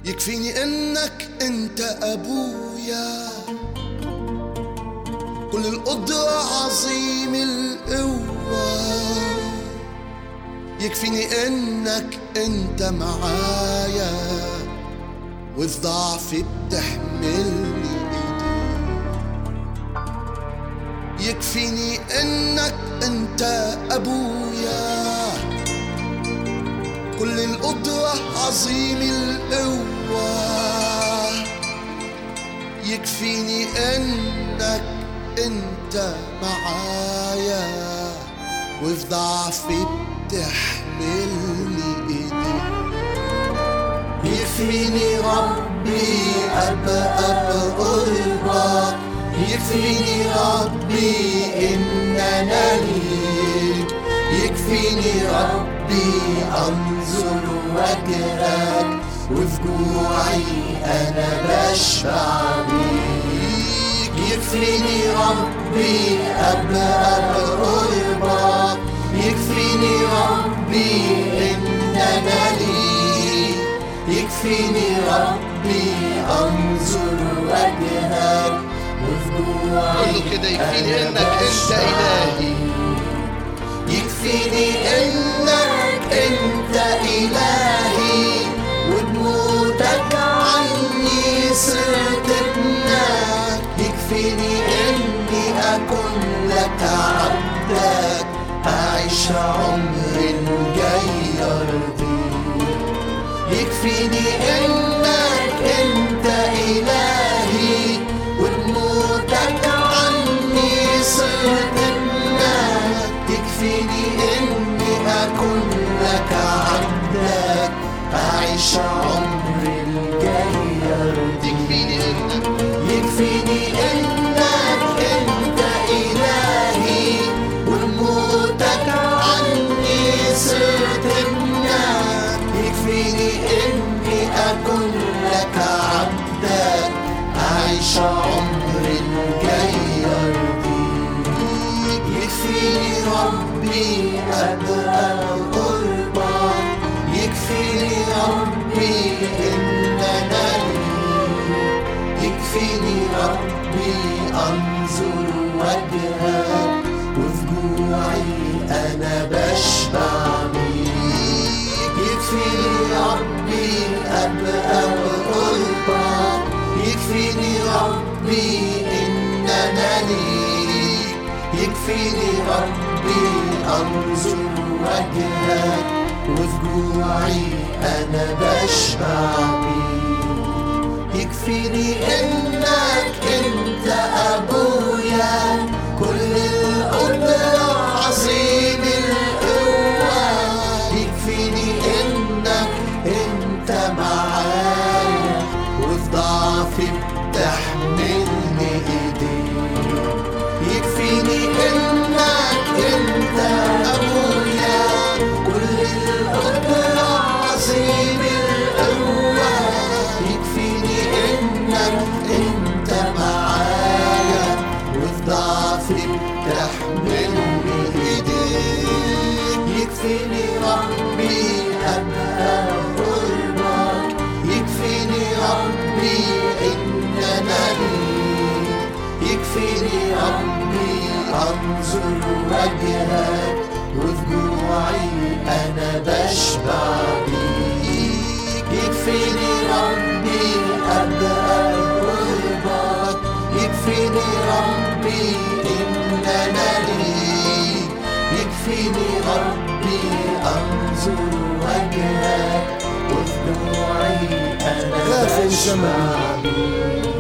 يكفيني انك انت ابويا، كل القدرة عظيم القوة. يكفيني انك انت معايا، وفي ضعفي بتحملني ايديك. يكفيني انك انت ابويا، كل القدرة عظيم القوة. يكفيني انك انت معايا، وفي ضعفي بتحملني ايديك. يكفيني ربي ابقى بقربك، يكفيني ربي ان انا ليك. يكفيني ربي انظر وجهك، وفي جوعي انا بشبع بيك. يكفيني ربي ابقى بقربك، يكفيني ربي ان انا ليك. يكفيني ربي انظر وجهك، وفي جوعي كده يكفيني انك انت الهي. يكفيني انك انت الهي، وبموتك عني صرت ابنك. يكفيني اني اكون لك عبدك، اعيش عمري الجاي يرضيك. يكفيني انك انت الهي، وبموتك عني صرت ابنك. يكفيني اني اكون لك عبدك، اعيش عمري الجاي يرضيك. يكفيني انك انت الهي، وبموتك عني صرت ابنك. يكفيني اني اكون لك عبدك، اعيش عمري الجاي يرضيك. يكفيني ربي ابقى بقربك، يكفيني ربي ان انا ليك. يكفيني ربي انظر وجهك، وفي جوعي انا بشبع بيك. يكفيني ربي ابقى بقربك، يكفيني ربي ان انا ليك. يكفيني ربي انظر وجهك، وفي جوعي انا بشبع بيك. يكفيني انك انت ابويا، كل القدرة عظيم القوة. يكفيني انك انت معايا، وفي ضعفي بتحملني ايديك. يكفيني انك انت ابويا، كل القدرة عظيم القوة. يكفيني انك انت معايا، وفي ضعفي بتحملني ايديك. يكفيني ربي ابقى قربك، يكفيني ربي ان انا ليك. يكفيني ربي انظر وجهك، وفي جوعي انا بشبع بيك. يكفيني ربي ابقى بقربك، يكفيني ربي ان انا ليك. يكفيني ربي انظر وجهك، وفي جوعي انا بشبع بيك.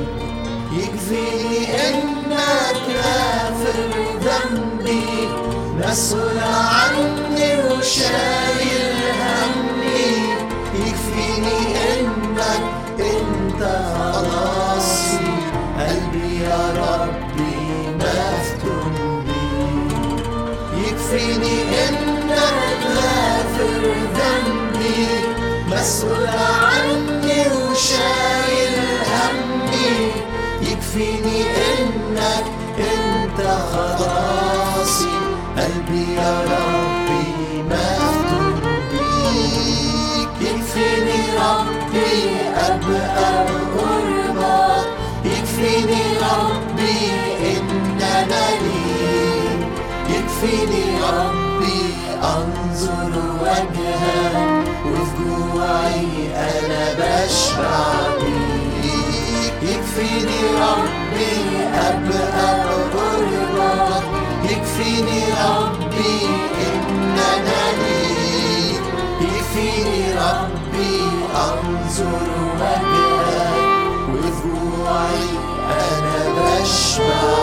يكفيني انك غافر ذنبي، مسؤول عني وشايل همي. يكفيني انك انت خلاصي، قلبي يا ربي مفتون بيك. يكفيني انك غافر ذنبي، مسؤول عني وشايل همي. يكفيني انك انت خلاصي، قلبي يا ربي مفتون بيك. يكفيني ربي يكفيني ربي أنظر وجهك وفي جوعي أنا بشبع بيك. يكفيني ربي أبقى بقربك، يكفيني ربي إن أنا ليك. يكفيني ربي أنظر وجهك وفي جوعي أنا بشبع